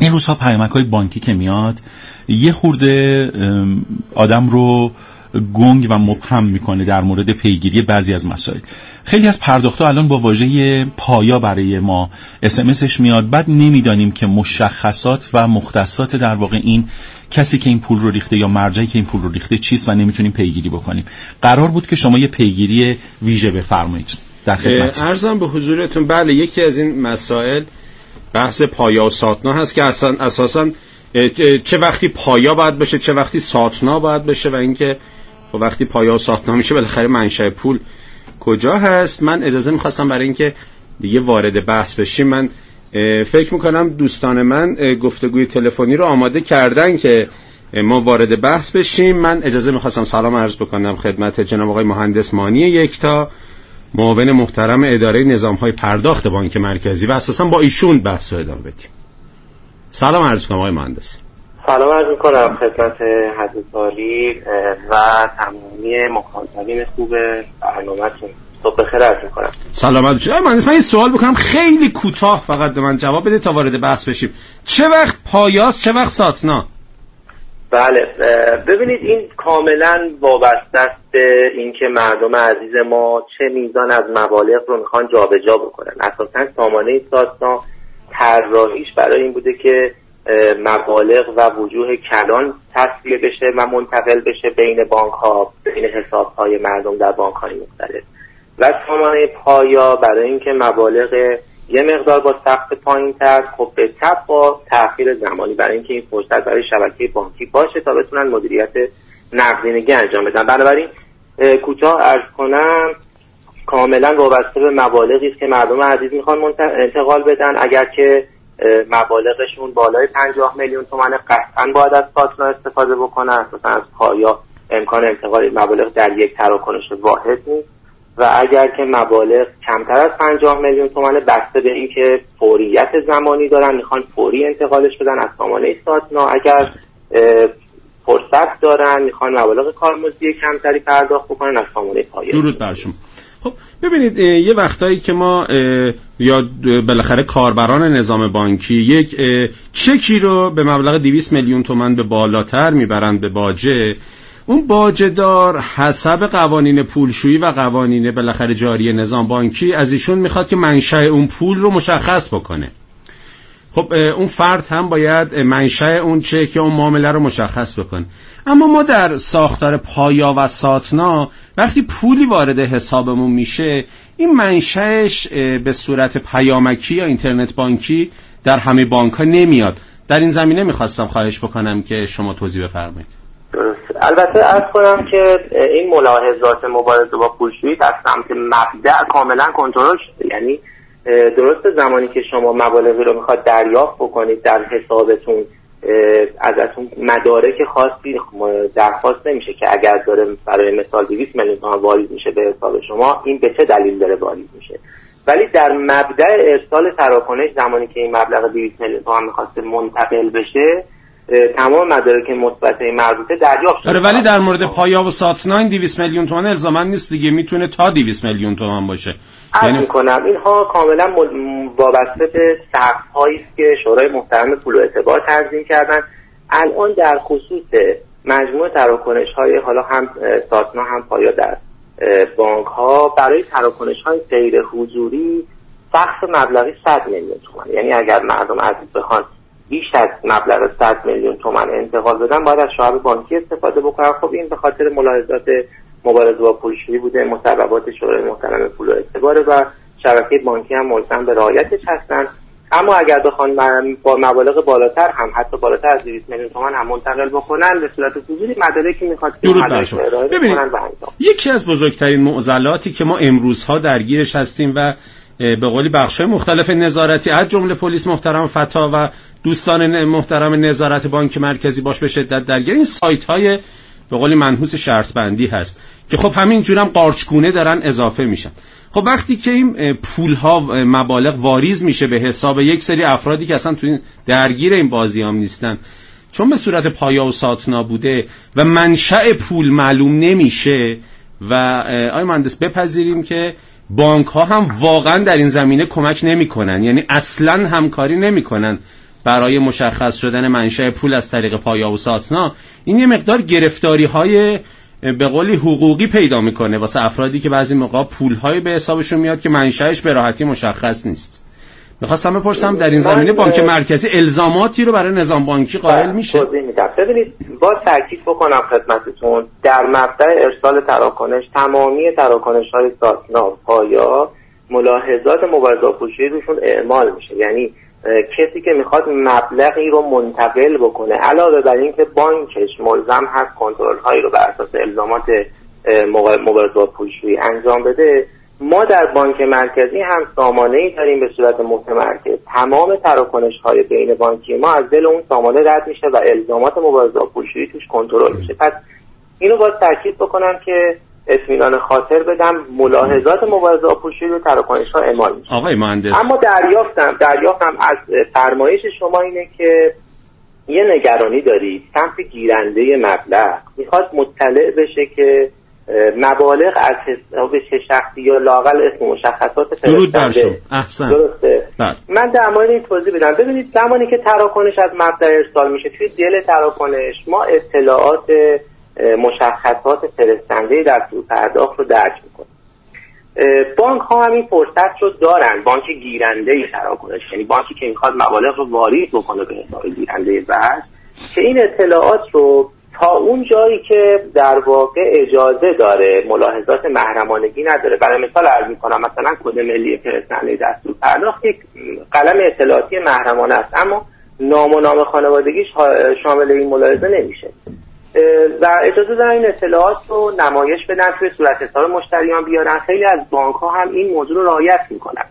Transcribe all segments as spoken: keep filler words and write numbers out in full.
این روزها پیامک‌های بانکی که میاد یه خورده آدم رو گنگ و مبهم میکنه در مورد پیگیری بعضی از مسائل. خیلی از پرداخت‌ها الان با واژه پایا برای ما اس ام اسش میاد، بعد نمیدانیم که مشخصات و مختصات در واقع این کسی که این پول رو ریخته یا مرجعی که این پول رو ریخته چیست و نمیتونیم پیگیری بکنیم. قرار بود که شما یه پیگیری ویژه بفرمایید. در خدمت. عرضم به حضورتون بله، یکی از این مسائل بحث پایا و ساتنا هست که اصلا اساساً چه وقتی پایا باید بشه چه وقتی ساتنا باید بشه و اینکه خب وقتی پایا و ساتنا میشه بالاخره منشأ پول کجا هست. من اجازه میخواستم برای اینکه دیگه وارد بحث بشیم، من فکر میکنم دوستان من گفتگوی تلفنی رو آماده کردن که ما وارد بحث بشیم. من اجازه میخواستم سلام عرض بکنم خدمت جناب آقای مهندس مانی یکتا، معاون محترم اداره نظام‌های پرداخت بانک مرکزی، و اساسا با ایشون بحث رو ادامه بدیم. سلام عرض میکنم آقای مهندس. سلام عرض میکنم خدمت حضرت عالی و تمامی مخاطبین خوب برنامه‌تون. صبح بخیر عرض میکنم. سلامت باشید. آقای مهندس من این سوال بکنم خیلی کوتاه فقط به من جواب بده تا وارد بحث بشیم. چه وقت پایاست چه وقت ساتنا؟ بله ببینید این کاملا وابسته است به اینکه مردم عزیز ما چه میزان از مبالغ رو میخوان جابجا بکنن. اساساً سامانه ساتنا طراحیش برای این بوده که مبالغ و وجوه کلان تصفیه بشه و منتقل بشه بین بانک ها، بین حساب های مردم در بانک های مختلف، و سامانه پایا برای اینکه مبالغ یه مقدار با سقف پایین تر خب به تبع با تأخیر زمانی برای اینکه این فرصت برای شبکه بانکی باشه تا بتونن مدیریت نقدینگی انجام بدن. بنابراین کوتاه عرض کنم کاملا وابسته به مبالغی است که مردم عزیز میخوان انتقال بدن. اگر که مبالغشون بالای پنجاه میلیون تومان قطعا باید از ساتنا استفاده بکنن. اساسا از پایا امکان انتقال مبالغ در یک تراکنش واحد نیست و اگر که مبالغ کمتر از پنجاه میلیون تومان بسته به اینکه فوریت زمانی دارن میخوان فوری انتقالش بدن از سامانه ساتنا، اگر فرصت دارن میخوان مبالغ کارمزدی کمتری پرداخت بکنن از سامانه پایا. درود بر شما. خب ببینید یه وقتایی که ما یا بالاخره کاربران نظام بانکی یک چکی رو به مبلغ دویست میلیون تومان به بالاتر میبرن به باجه، اون باجه دار حسب قوانین پولشویی و قوانین بالاخره جاری نظام بانکی از ایشون میخواد که منشأ اون پول رو مشخص بکنه. خب اون فرد هم باید منشأ اون چک یا اون معامله رو مشخص بکنه. اما ما در ساختار پایا و ساتنا وقتی پولی وارد حسابمون میشه این منشأش به صورت پیامکی یا اینترنت بانکی در همه بانک ها نمیاد. در این زمینه میخواستم خواهش بکنم که شما توضیح بفرمایید. درست. البته عرض کنم که این ملاحظات مبارزه با پولشویی از سمت مبدأ کاملا کنترل شده. یعنی درست زمانی که شما مبالغی رو میخواد دریافت بکنید در حسابتون ازتون مدارک خاصی درخواست نمیشه که اگر داره برای مثال دویست میلیون تومان واریز میشه به حساب شما این به چه دلیل داره واریز میشه. ولی در مبدأ ارسال تراکنش زمانی که این مبلغ دویست میلیون تومان میخواسته منتقل بشه تمام مدارک مثبت مربوطه دریافت شده. آره ولی در مورد پایا و ساتنا این دویست میلیون تومان الزاما نیست دیگه، میتونه تا دویست میلیون تومان باشه. یعنی میکنم اینها کاملا وابسته به سقف‌هایی است که شورای محترم پول و اعتبار تنظیم کردن. الان در خصوص مجموع تراکنش‌های حالا هم ساتنا هم پایا در بانک‌ها برای تراکنش‌های غیر حضوری سقف مبلغی صد میلیون تومان، یعنی اگر مردم عزیز بخوان بیش از مبلغ صد میلیون تومان انتقال بدن باید از شعب بانکی استفاده بکنن. خب این به خاطر ملاحظات مبارزه با پولشویی بوده، مصوبات شورای محترم پول و اعتبار و شبکه بانکی هم ملزم به رعایتش هستن. اما اگر بخوان با مبالغ بالاتر هم حتی بالاتر از دویست میلیون تومان هم منتقل بکنن به صورت حضوری مدارکی میخواد که ارائه بکنن. یکی از بزرگترین معضلاتی که ما امروزها درگیرش هستیم و به قولی بخش‌های مختلف نظارتی از جمله پلیس محترم فتا و دوستان محترم نظارت بانک مرکزی باش به شدت درگیر این سایت‌های به قولی منحوس شرط بندی هست که خب همین جورم قارچگونه دارن اضافه میشن. خب وقتی که این پول‌ها مبالغ واریز میشه به حساب یک سری افرادی که اصلا تو این درگیر این بازیام نیستن، چون به صورت پایا و ساتنا بوده و منشأ پول معلوم نمیشه و آقای مهندس بپذیریم که بانک ها هم واقعا در این زمینه کمک نمی کنن، یعنی اصلا همکاری نمی کنن برای مشخص شدن منشأ پول از طریق پایا و ساتنا، این یه مقدار گرفتاری‌های به قولی حقوقی پیدا میکنه واسه افرادی که بعضی موقع پول‌های به حسابشون میاد که منشأش به راحتی مشخص نیست. می‌خواستم بپرسم در این زمینه بانک مرکزی الزاماتی رو برای نظام بانکی قائل میشه؟ ببینید با تاکید بکنم خدمتتون، در مبدأ ارسال تراکنش تمامی تراکنش‌های ساتنا پایا ملاحظات مبارزه پولشویی روشون اعمال میشه. یعنی کسی که میخواد مبلغی رو منتقل بکنه علاوه بر این که بانکش ملزم هست کنترل هایی رو بر اساس الزامات مبارزه پولشویی انجام بده، ما در بانک مرکزی هم سامانه‌ای داریم به صورت متمرکز. تمام تراکنش های بین بانکی ما از دل اون سامانه رد میشه و الزامات مبارزه پولشویی توش کنترل میشه. پس اینو باید تاکید بکنم که اطمینان خاطر بدم ملاحظات مبارزه پولشویی رو تراکنش‌ها اعمال میشه. آقای مهندس، اما دریافتم دریافتم از فرمایش شما اینه که یه نگرانی دارید سمت گیرنده مبلغ میخواد مطلع بشه که مبالغ از حساب چه شخصی یا لااقل اسم مشخصات فرستنده. احسن. درسته. بله. من در مورد این توضیح بدم. ببینید زمانی که تراکنش از مبدأ ارسال میشه، توی دل تراکنش ما اطلاعات مشخصات فرستنده دستور پرداخت رو درج میکنه. بانک ها هم این فرصت رو دارن، بانک گیرنده تراکنش، یعنی بانکی که میخواد مبالغ رو واریز بکنه به حساب گیرنده بخش، که این اطلاعات رو تا اون جایی که در واقع اجازه داره، ملاحظات محرمانگی نداره. برای مثال عرض میکنم مثلا کد ملی فرستنده دستور پرداخت یک قلم اطلاعاتی محرمانه است، اما نام و نام خانوادگیش شامل این ملاحظه نمیشه و اجازه دارن این اطلاعات رو نمایش بدن، توی صورت حساب مشتریان بیارن. خیلی از بانک ها هم این موضوع رو رعایت میکنن.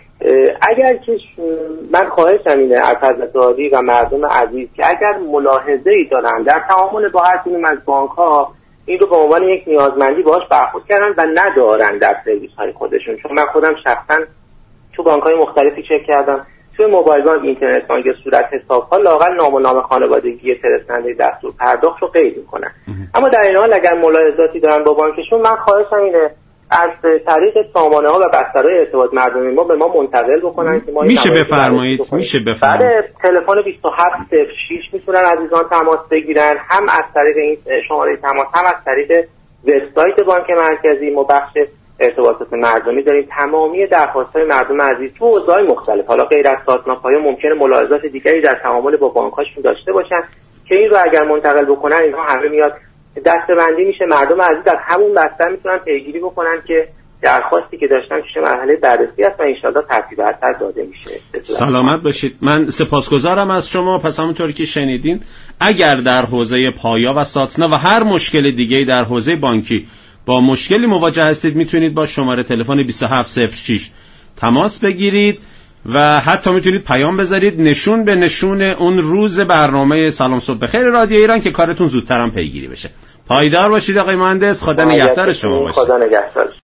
اگر که من خواهشم اینه از حضرت عالی و مردم عزیز که اگر ملاحظه‌ای دارن در تعامل با هر کدوم از بانک ها، این رو به عنوان یک نیازمندی باهاش برخورد کردن و ندارن در سرویس های خودشون. چون من خودم شخصا تو بانک های مختلفی چک کردم، توی موبایل بانک، اینترنت بانک، صورت حساب ها لااقل نام و نام خانوادگی فرستنده دستور پرداخت رو قید میکنن. اما در این حال اگر ملاحظاتی دارن با بانکشون، من خواهشم اینه از طریق سامانه ها و بسترهای ارتباط مردمی ما به ما منتقل بکنن که ما میشه بفرمایید میشه بفرمایید بعد تلفن بیست و هفت صفر شش میتونن عزیزان تماس بگیرن، هم از طریق این شماره تماس هم از طریق وبسایت بانک مرکزی. ما بخش ارتباطات مردمی داریم، تمامی درخواست‌های مردم عزیز تو حوزه‌های مختلف، حالا غیر از ساتنا پایا ممکنه ملاحظات دیگری در تعامل با بانک‌هاشون داشته باشن که این رو اگر منتقل بکنن اینها همه میاد دسته‌بندی میشه. مردم عزیز در همون بستر میتونن پیگیری بکنن که درخواستی که داشتن چه مرحله بررسی است و انشالله ترتیب برتر داده میشه. سلامت باشید. من سپاسگزارم از شما. پس همونطور که شنیدین، اگر در حوزه پایا و ساتنا و هر مشکل دیگه‌ای در حوزه بانکی با مشکلی مواجه هستید، میتونید با شماره تلفن بیست و هفت صفر شش تماس بگیرید و حتی میتونید پیام بذارید نشون به نشون اون روز برنامه سلام صبح بخیر رادیو ایران که کارتون زودتر هم پیگیری بشه. پایدار باشید آقای مهندس. خدا نگهدار شما باشه. خدا نگهدار.